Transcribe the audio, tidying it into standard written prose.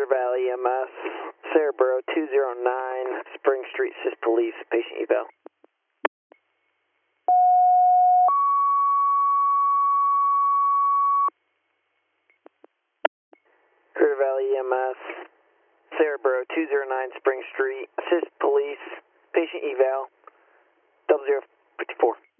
Crater Valley EMS, Cerebro 209, Spring Street, Assist Police, patient eval. Crater Valley EMS, Cerebro 209, Spring Street, Assist Police, patient eval, 0054.